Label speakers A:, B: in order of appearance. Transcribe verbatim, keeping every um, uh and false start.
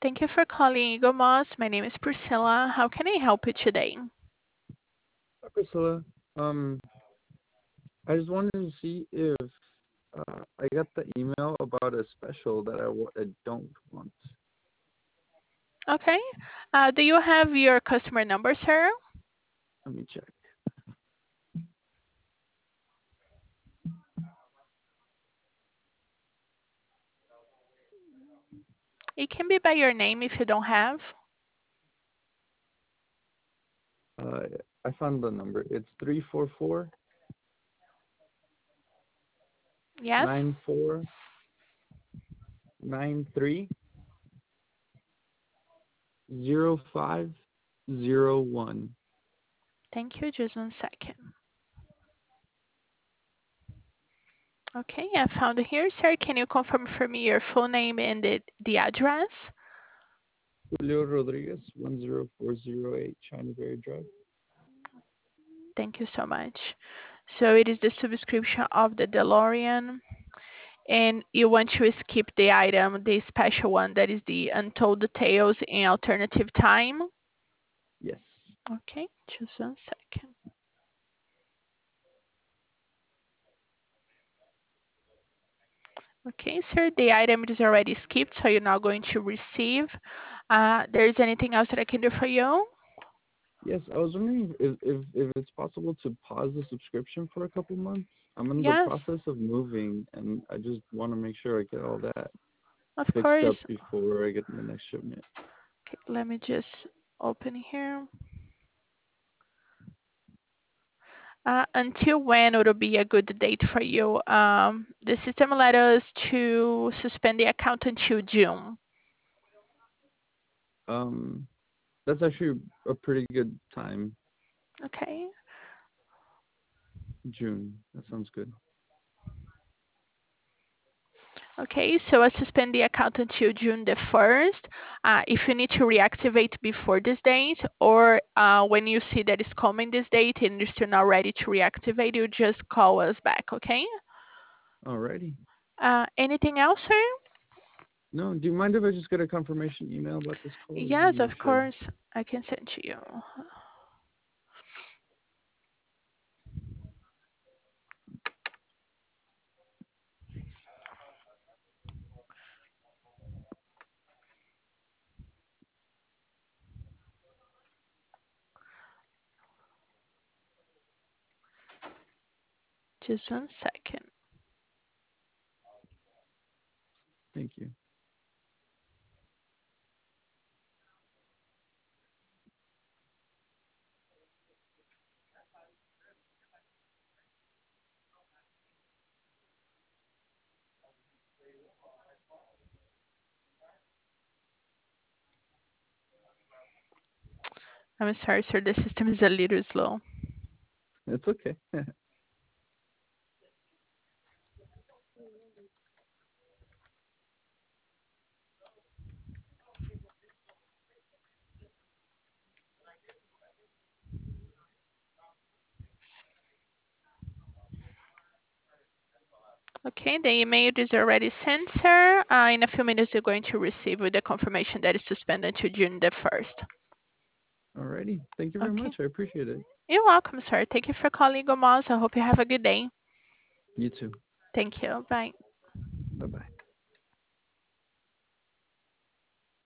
A: Thank you for calling Eagle Moss. My name is Priscilla. How can I help you today?
B: Hi, Priscilla. Um, I just wanted to see if uh, I got the email about a special that I, wa- I don't want.
A: Okay. Uh, do you have your customer number, sir?
B: Let me check.
A: It can be by your name if you don't have.
B: Uh, I found the number. It's three four four
A: Yes.
B: nine four nine three zero five zero one.
A: Thank you. Just one second. Okay, I found it here, sir. Can you confirm for me your full name and the, the address?
B: Julio Rodriguez, one zero four zero eight China Berry Drive.
A: Thank you so much. So it is the subscription of the DeLorean, and you want to skip the item, the special one that is the Untold Tales in Alternative Time.
B: Yes.
A: Okay, just one second. Okay, sir, the item is already skipped, so you're not going to receive. Uh, there is anything else that I can do for you?
B: Yes, I was wondering if, if, if it's possible to pause the subscription for a couple months. I'm in the
A: Yes,
B: process of moving, and I just want to make sure I get all that
A: of
B: fixed
A: course.
B: up before I get the next shipment.
A: Okay, let me just open here. Uh, until when would be a good date for you? Um, the system let us to suspend the account until June.
B: Um, that's actually a pretty good time,
A: Okay.
B: June. That sounds good.
A: Okay, so I suspend the account until June the first. Uh, if you need to reactivate before this date, or uh, when you see that it's coming this date and you're still not ready to reactivate, you just call us back, okay?
B: Alrighty.
A: Uh, anything else, sir?
B: No, do you mind if I just get a confirmation email about this call? I just
A: Yes,
B: want to
A: of
B: make sure.
A: course. I can send to you. Just one second.
B: Thank you.
A: I'm sorry, sir. The system is a little slow.
B: It's okay.
A: Okay, the email is already sent, sir. Uh, in a few minutes, you're going to receive with the confirmation that is suspended to June the first.
B: Alrighty. Thank you very
A: Okay.
B: much. I appreciate it.
A: You're welcome, sir. Thank you for calling Gomos. I hope you have a good day.
B: You too.
A: Thank you. Bye.
B: Bye bye.